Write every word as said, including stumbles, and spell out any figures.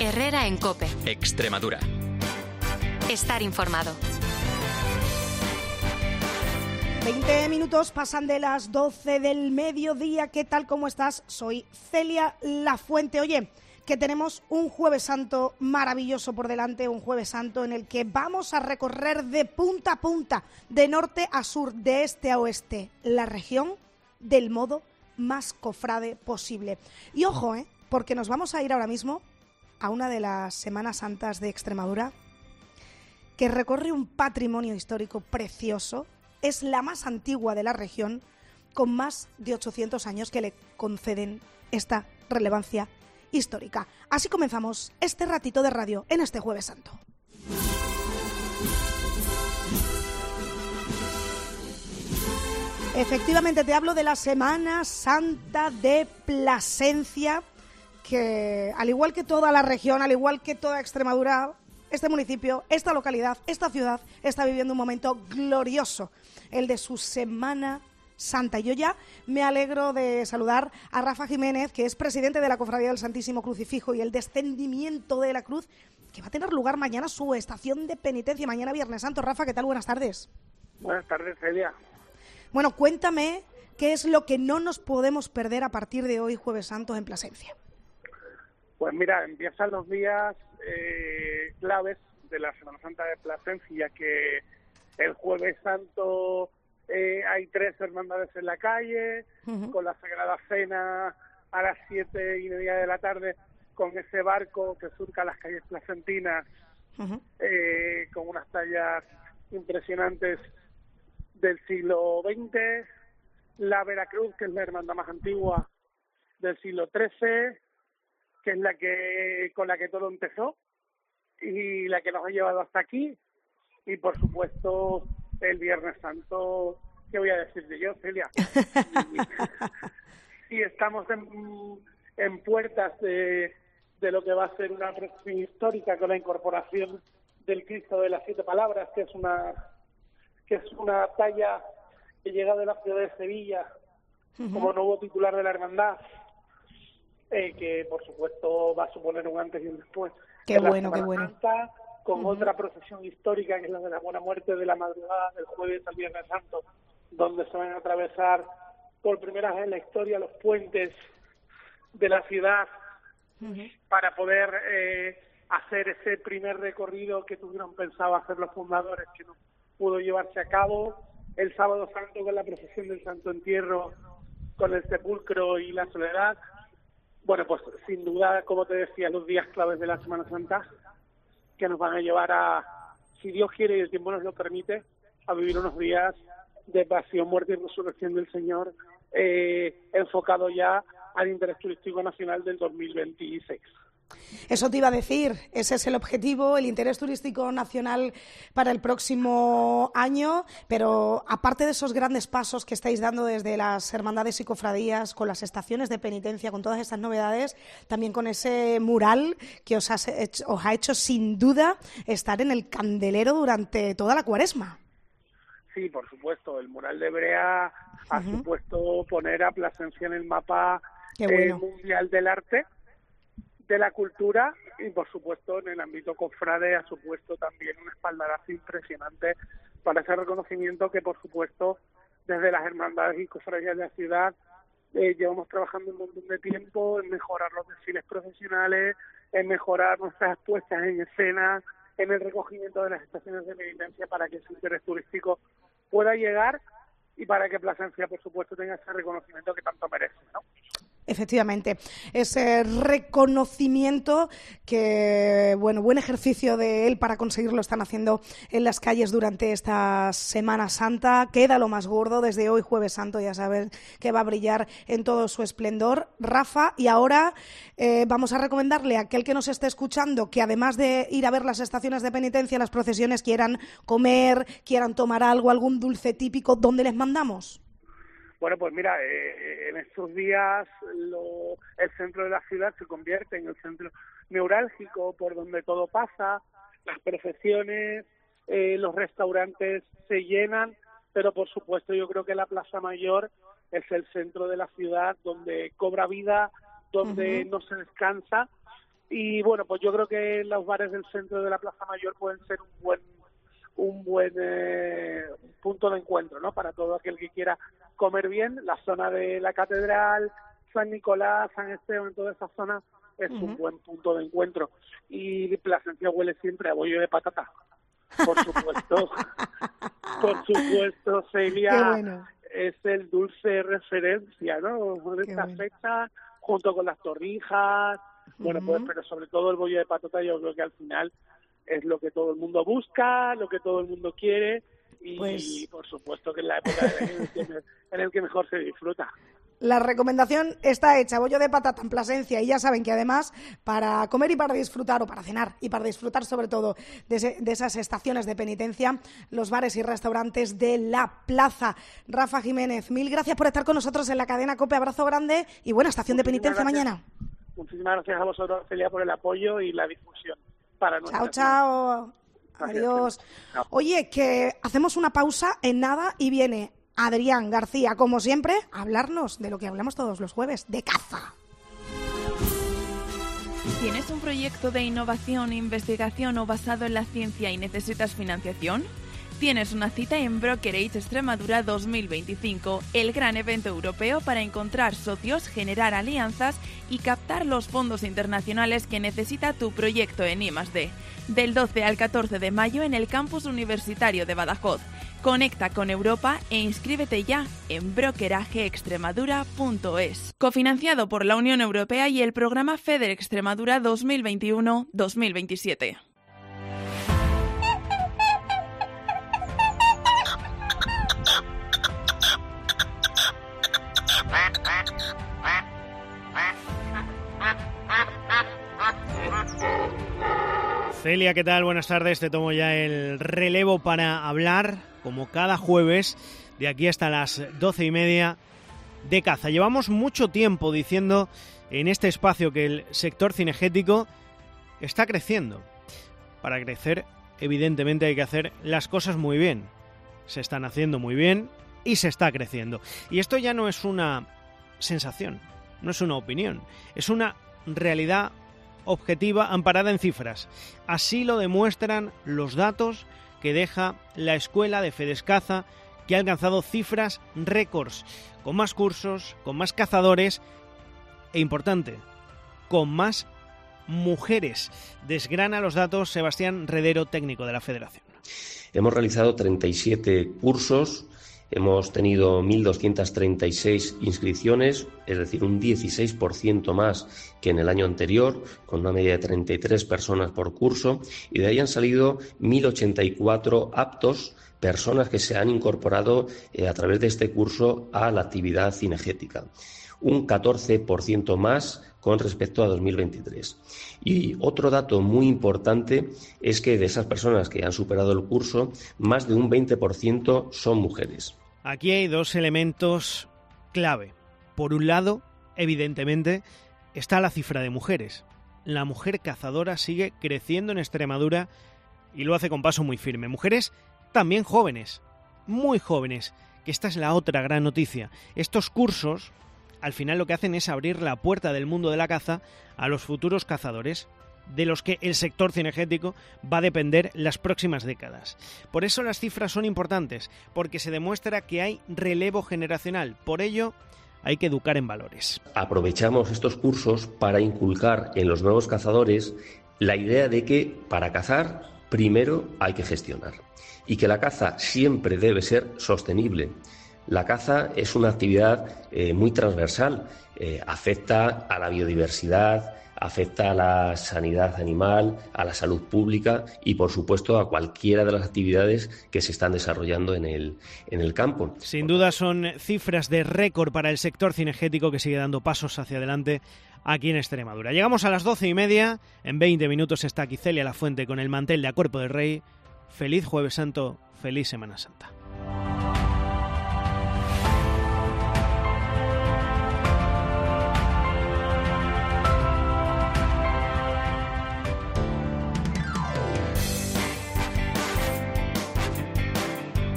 Herrera en COPE. Extremadura. Estar informado. veinte minutos pasan de las doce del mediodía. ¿Qué tal? ¿Cómo estás? Soy Celia Lafuente. Oye, que tenemos un Jueves Santo maravilloso por delante, un Jueves Santo en el que vamos a recorrer de punta a punta, de norte a sur, de este a oeste, la región del modo más cofrade posible. Y ojo, ¿eh? Porque nos vamos a ir ahora mismo a una de las Semanas Santas de Extremadura, que recorre un patrimonio histórico precioso. Es la más antigua de la región, con más de ochocientos años que le conceden esta relevancia histórica. Así comenzamos este ratito de radio en este Jueves Santo. Efectivamente, te hablo de la Semana Santa de Plasencia, que al igual que toda la región, al igual que toda Extremadura, este municipio, esta localidad, esta ciudad está viviendo un momento glorioso, el de su Semana Santa. Yo ya me alegro de saludar a Rafa Jiménez, que es presidente de la Cofradía del Santísimo Crucifijo y el Descendimiento de la Cruz, que va a tener lugar mañana su estación de penitencia, mañana Viernes Santo. Rafa, ¿qué tal? Buenas tardes. Buenas tardes, Celia. Bueno, cuéntame qué es lo que no nos podemos perder a partir de hoy, Jueves Santo, en Plasencia. Pues mira, empiezan los días eh, claves de la Semana Santa de Plasencia, que el Jueves Santo eh, hay tres hermandades en la calle, uh-huh. con la Sagrada Cena a las siete y media de la tarde, con ese barco que surca las calles placentinas, uh-huh. eh, con unas tallas impresionantes del siglo veinte, la Veracruz, que es la hermandad más antigua del siglo trece, que es la que con la que todo empezó y la que nos ha llevado hasta aquí, y por supuesto el Viernes Santo, ¿qué voy a decirte yo, Celia? Y, y estamos en, en puertas de, de lo que va a ser una procesión histórica con la incorporación del Cristo de las Siete Palabras, que es una que es una talla que llega de la ciudad de Sevilla uh-huh. como nuevo titular de la hermandad. Eh, que por supuesto va a suponer un antes y un después. Qué bueno, qué bueno. Santa, con uh-huh. otra procesión histórica, que es la de la Buena Muerte de la madrugada del jueves al Viernes Santo, donde se van a atravesar por primera vez en la historia los puentes de la ciudad uh-huh. para poder eh, hacer ese primer recorrido que tuvieron pensado hacer los fundadores, que no pudo llevarse a cabo. El Sábado Santo con la procesión del Santo Entierro, con el sepulcro y la soledad. Bueno, pues sin duda, como te decía, los días claves de la Semana Santa, que nos van a llevar a, si Dios quiere y el tiempo nos lo permite, a vivir unos días de pasión, muerte y resurrección del Señor, eh, enfocado ya al interés turístico nacional del dos mil veintiséis. Eso te iba a decir, ese es el objetivo, el interés turístico nacional para el próximo año, pero aparte de esos grandes pasos que estáis dando desde las hermandades y cofradías, con las estaciones de penitencia, con todas estas novedades, también con ese mural que os, has hecho, os ha hecho sin duda estar en el candelero durante toda la Cuaresma. Sí, por supuesto, el mural de Brea ha uh-huh. supuesto poner a Plasencia en el mapa bueno. eh, mundial del arte, de la cultura, y por supuesto en el ámbito cofrade ha supuesto también un espaldarazo impresionante para ese reconocimiento que por supuesto desde las hermandades y cofradías de la ciudad eh, llevamos trabajando un montón de tiempo en mejorar los desfiles profesionales, en mejorar nuestras puestas en escena, en el recogimiento de las estaciones de penitencia para que ese interés turístico pueda llegar y para que Plasencia por supuesto tenga ese reconocimiento que tanto merece, ¿no? Efectivamente, ese reconocimiento que, bueno, buen ejercicio de él para conseguirlo están haciendo en las calles durante esta Semana Santa. Queda lo más gordo, desde hoy Jueves Santo, ya saben que va a brillar en todo su esplendor. Rafa, y ahora eh, vamos a recomendarle a aquel que nos esté escuchando que además de ir a ver las estaciones de penitencia, las procesiones, quieran comer, quieran tomar algo, algún dulce típico, ¿dónde les mandamos? Bueno, pues mira, eh, en estos días lo, el centro de la ciudad se convierte en el centro neurálgico por donde todo pasa, las procesiones, eh, los restaurantes se llenan, pero por supuesto yo creo que la Plaza Mayor es el centro de la ciudad donde cobra vida, donde uh-huh. no se descansa, Y bueno, pues yo creo que los bares del centro de la Plaza Mayor pueden ser un buen un buen eh, punto de encuentro, ¿no? Para todo aquel que quiera comer bien. La zona de la Catedral, San Nicolás, San Esteban, toda esa zona es uh-huh. un buen punto de encuentro. Y Plasencia huele siempre a bollo de patata, por supuesto. Por supuesto, Celia, bueno. es el dulce referencia, ¿no? De esta bueno. fecha, junto con las torrijas, uh-huh. bueno, pues, pero sobre todo el bollo de patata, yo creo que al final es lo que todo el mundo busca, lo que todo el mundo quiere y, pues... por supuesto que es la época en el que, en el que mejor se disfruta. La recomendación está hecha, bollo de patata en Plasencia, y ya saben que además para comer y para disfrutar, o para cenar, y para disfrutar sobre todo de, ese, de esas estaciones de penitencia, los bares y restaurantes de la plaza. Rafa Jiménez, mil gracias por estar con nosotros en la cadena COPE, abrazo grande y buena estación Muchísimas de penitencia gracias. mañana. Muchísimas gracias a vosotros, Celia, por el apoyo y la difusión. Para chao, chao. Adiós. Chao. Oye, que hacemos una pausa en nada y viene Adrián García, como siempre, a hablarnos de lo que hablamos todos los jueves, de caza. ¿Tienes un proyecto de innovación, investigación o basado en la ciencia y necesitas financiación? Tienes una cita en Brokerage Extremadura dos mil veinticinco, el gran evento europeo para encontrar socios, generar alianzas y captar los fondos internacionales que necesita tu proyecto en I más D. Del doce al catorce de mayo en el campus universitario de Badajoz. Conecta con Europa e inscríbete ya en brokerage extremadura punto es. Cofinanciado por la Unión Europea y el programa FEDER Extremadura dos mil veintiuno dos mil veintisiete. Celia, ¿qué tal? Buenas tardes. Te tomo ya el relevo para hablar, como cada jueves, de aquí hasta las doce y media, de caza. Llevamos mucho tiempo diciendo en este espacio que el sector cinegético está creciendo. Para crecer, evidentemente, hay que hacer las cosas muy bien. Se están haciendo muy bien y se está creciendo. Y esto ya no es una sensación, no es una opinión, es una realidad objetiva amparada en cifras. Así lo demuestran los datos que deja la Escuela de Fedescaza, que ha alcanzado cifras récords, con más cursos, con más cazadores e, importante, con más mujeres. Desgrana los datos Sebastián Redero, técnico de la Federación. Hemos realizado treinta y siete cursos. Hemos tenido mil doscientas treinta y seis inscripciones, es decir, un dieciséis por ciento más que en el año anterior, con una media de treinta y tres personas por curso, y de ahí han salido mil ochenta y cuatro aptos, personas que se han incorporado eh, a través de este curso a la actividad cinegética. Un catorce por ciento más con respecto a dos mil veintitrés. Y otro dato muy importante es que de esas personas que han superado el curso, más de un veinte por ciento son mujeres. Aquí hay dos elementos clave. Por un lado, evidentemente, está la cifra de mujeres. La mujer cazadora sigue creciendo en Extremadura y lo hace con paso muy firme. Mujeres también jóvenes, muy jóvenes, que esta es la otra gran noticia. Estos cursos, al final lo que hacen es abrir la puerta del mundo de la caza a los futuros cazadores, de los que el sector cinegético va a depender las próximas décadas. Por eso las cifras son importantes, porque se demuestra que hay relevo generacional. Por ello, hay que educar en valores. Aprovechamos estos cursos para inculcar en los nuevos cazadores la idea de que para cazar primero hay que gestionar y que la caza siempre debe ser sostenible. La caza es una actividad eh, muy transversal, eh, afecta a la biodiversidad, afecta a la sanidad animal, a la salud pública y, por supuesto, a cualquiera de las actividades que se están desarrollando en el, en el campo. Sin duda son cifras de récord para el sector cinegético, que sigue dando pasos hacia adelante aquí en Extremadura. Llegamos a las doce y media, en veinte minutos está aquí Celia Lafuente con el mantel de A Cuerpo del Rey. Feliz Jueves Santo, feliz Semana Santa.